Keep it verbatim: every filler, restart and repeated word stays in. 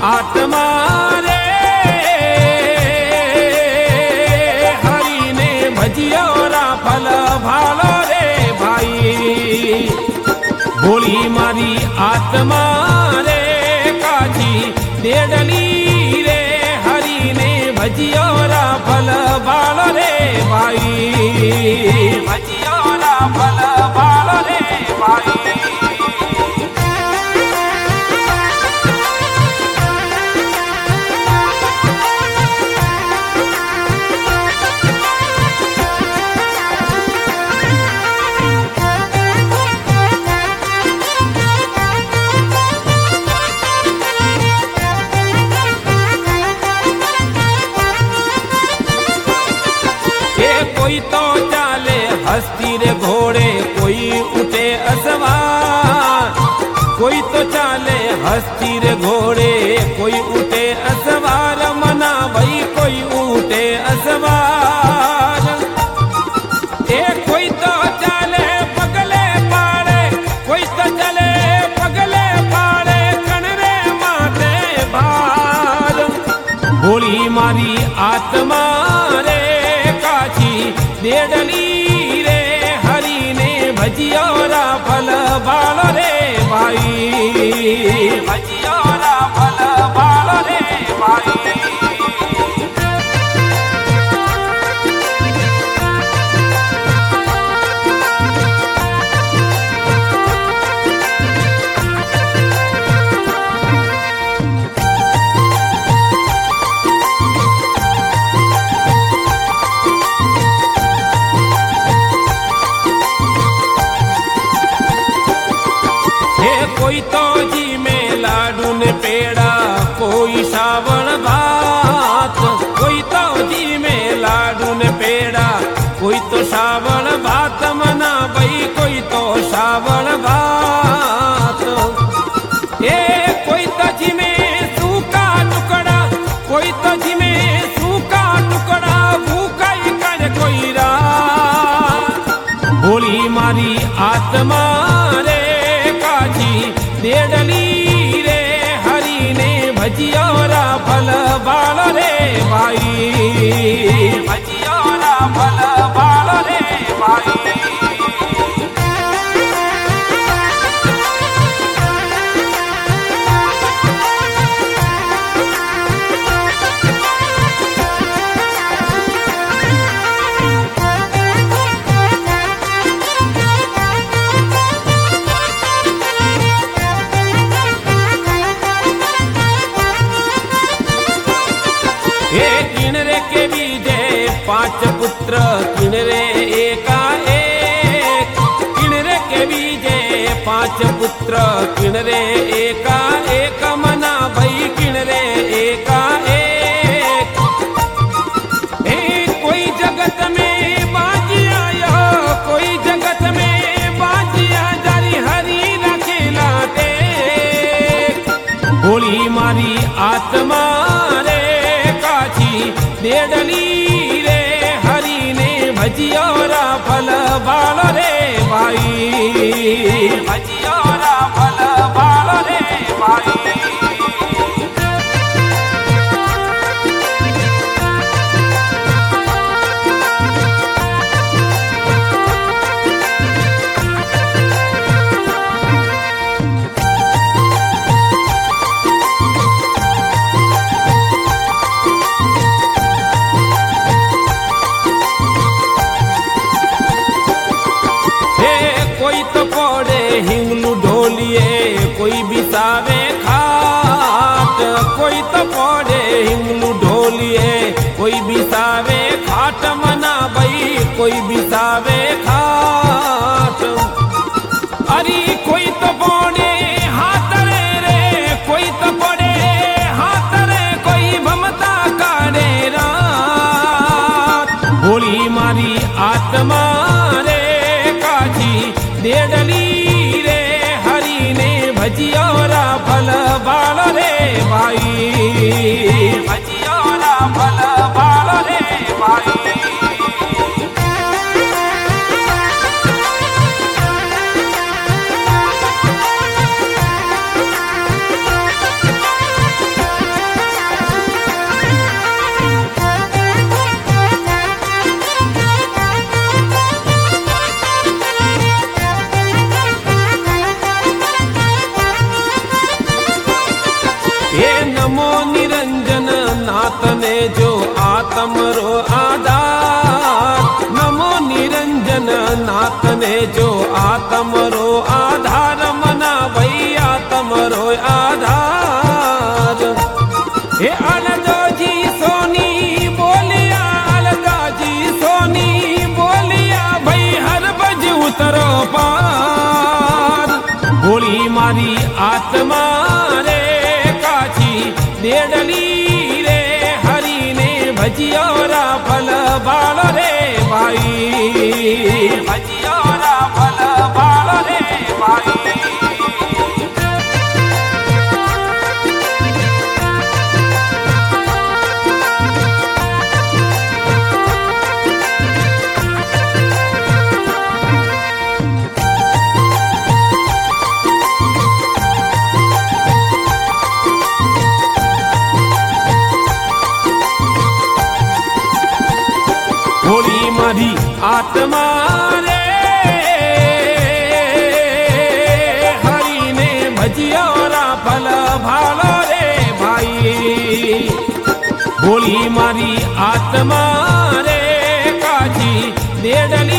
आत्मा रे हरि ने भजियो रा फल भालो रे भाई। बोली मारी आत्मा रे काजी देडली रे हरि ने भजियो रा फल भालो रे भाई। भजियो रा फल भालो रे भाई। कोई तो चाले हस्ती रे घोड़े कोई उठे असवार। कोई तो चाले हस्ती रे घोड़े कोई उठे असवार। मना भाई कोई उठे असवार। ए कोई तो चाले पगले पाड़े कोई तो चले पगले पाड़े कणरे माते भार। बोली मारी आत्मा रे देडली रे हरि ने भजियो रा फल भालो रे भाई। भजियो रा फल भालो रे भाई। कोई तो जी में लाडू ने पेड़ा कोई सावण भात। कोई तो जी में लाडू ने पेड़ा कोई तो सावण भात। मना भाई कोई तो सावण भात। ए कोई तो जी में सूखा टुकड़ा कोई तो जी में सूखा टुकड़ा भूखा ही कर कोई रात। बोली मारी आत्मा रे देडली रे हरि ने भजियो रा फल भालो रे भाई। भजियो रा फल भालो रे भाई। किणरे के बीजे पांच पुत्र किणरे एका एक। किणरे के बीजे पांच पुत्र किणरे एका एक। मना भाई किणरे एका एक। एक कोई जगत में बाजिया यो कोई जगत में बाजिया जारी हरी रखेला टेक। बोली मारी आत्मा देडली रे हरि ने भजियो रा फल भालो रे भाई। भजियो रा फल भालो रे भाई। कोई तो पौड़े हिंगलू ढोलिए कोई बिसावे खाट। कोई तो पौड़े हिंगलू ढोलिए कोई बिसावे खाट। मना भाई कोई बिसावे खाट। अरे कोई तो पौड़े हाथ रे रे कोई तो पौड़े हाथ रे कोई भमता काढ़े रात। बोली मारी आत्मा रे काजी देडली रे हरि ने भजियो रा फल भालो रे भाई। भजियो रा फल भालो रे भाई। ભજીયોરા ફલ બાળ રે ભાઈ, ભજીયોરા ફલ બાળ રે ભાઈ. હોળી મારી આત્મા રે હરીને ભજીયોરા ફલ ભાળ રે ભાઈ. હોળી મારી આત્મા રે કાજી દેડલી